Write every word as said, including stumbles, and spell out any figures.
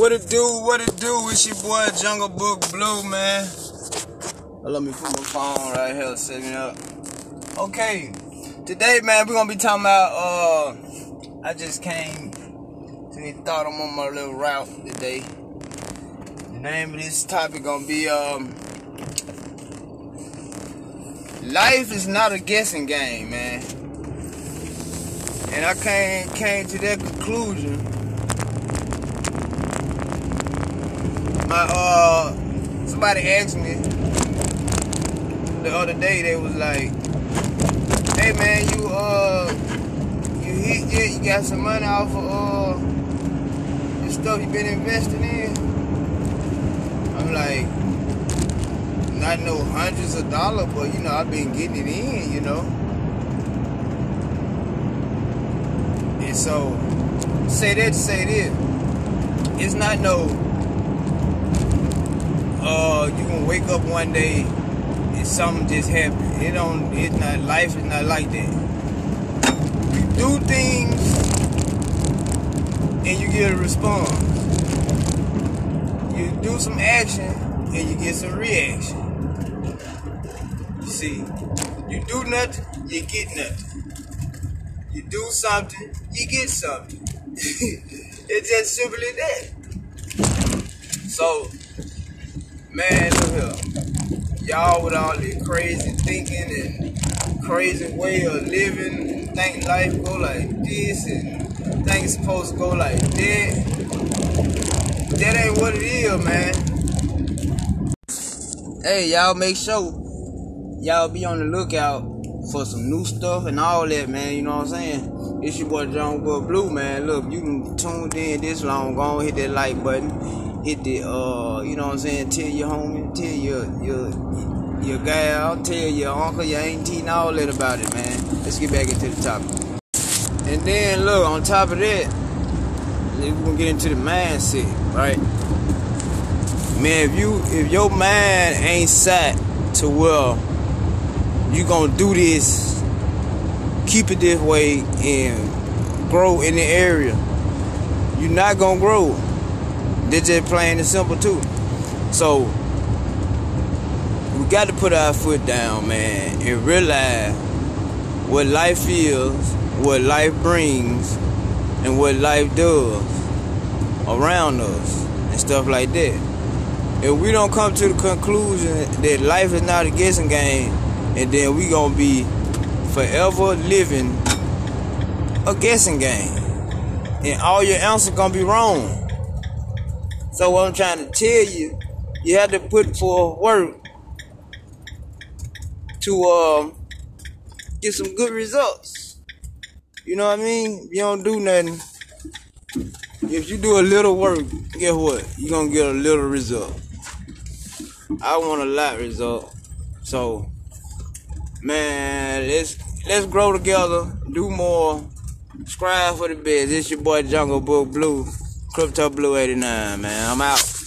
What it do, what it do, it's your boy Jungle Book Blue, man. Let me put my phone right here, set me up. Okay, today, man, we're gonna be talking about, uh, I just came to the thought I'm on my little route today. The name of this topic gonna be, um, life is not a guessing game, man. And I came, came to that conclusion. My, uh, somebody asked me the other day, they was like, hey man, you, uh, you hit yet? You got some money off of, uh, the stuff you been investing in? I'm like, not no hundreds of dollars, but you know, I've been getting it in, you know? And so, say that to say this, it's not no, Uh, you gonna wake up one day and something just happened. It don't. It's not. Life is not like that. You do things and you get a response. You do some action and you get some reaction. You see, you do nothing, you get nothing. You do something, you get something. It's just simply that. So. Man, look here. Y'all with all this crazy thinking and crazy way of living and think life go like this and think it's supposed to go like that. That ain't what it is, man. Hey, y'all make sure y'all be on the lookout for some new stuff and all that, man. You know what I'm saying? It's your boy Jungle Book Blue, man. Look, you can tuned in this long, go on, hit that like button. Hit the, uh, you know what I'm saying, tell your homie, tell your, your, your gal, tell your uncle, your auntie, and all that about it, man. Let's get back into the topic. And then, look, on top of that, we're gonna get into the mindset, right? Man, if you, if your mind ain't set to where you gonna do this, keep it this way, and grow in the area, you're not gonna grow. They're just plain and simple too. So we got to put our foot down, man, and realize what life is, what life brings, and what life does around us and stuff like that. If we don't come to the conclusion that life is not a guessing game, and then we gonna be forever living a guessing game, and all your answers gonna be wrong. So what I'm trying to tell you, you have to put forth work to um, get some good results. You know what I mean? If you don't do nothing, if you do a little work, guess what? You're going to get a little result. I want a lot result. So, man, let's, let's grow together, do more, strive for the best. It's your boy Jungle Book Blue. Crypto Blue eighty-nine, man. I'm out.